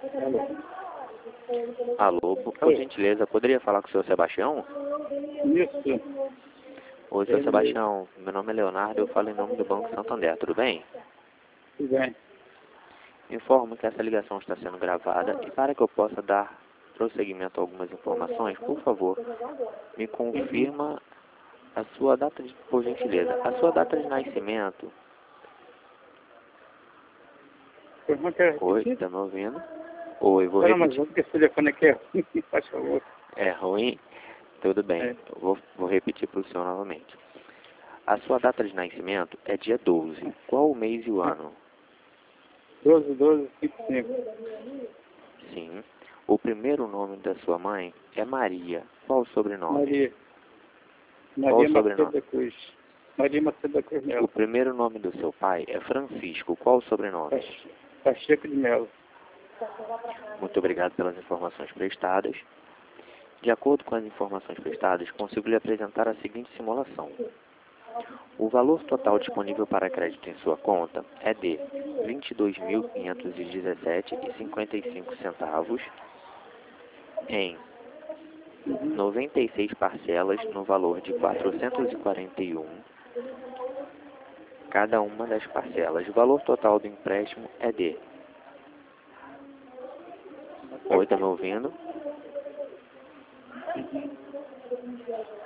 Alô, por gentileza, poderia falar com o senhor Sebastião? Isso. Oi, senhor Sebastião, meu nome é Leonardo, eu falo em nome do Banco Santander, tudo bem? Tudo bem. Informo que essa ligação está sendo gravada e para que eu possa dar prosseguimento a algumas informações, por favor, me confirma a sua data de, por gentileza, a sua data de nascimento. Pergunta Oi, tá me ouvindo? Oi, vou Não, mas repetir. esse telefone aqui é ruim, faz favor. É ruim? Tudo bem, eu vou repetir para o senhor novamente. A sua data de nascimento é dia 12. Qual o mês e o ano? 12/12/55. Sim. O primeiro nome da sua mãe é Maria. Qual o sobrenome? Maria. Qual Maria o Macedo sobrenome? da Cruz. Maria Macedo da Cruz O Melo. primeiro nome do seu pai é Francisco. Qual o sobrenome? Pacheco de Melo. Muito obrigado pelas informações prestadas. De acordo com as informações prestadas, consigo lhe apresentar a seguinte simulação. O valor total disponível para crédito em sua conta é de R$ 22.517,55 em 96 parcelas no valor de 441 cada uma das parcelas. O valor total do empréstimo é de... Oi, tá me ouvindo?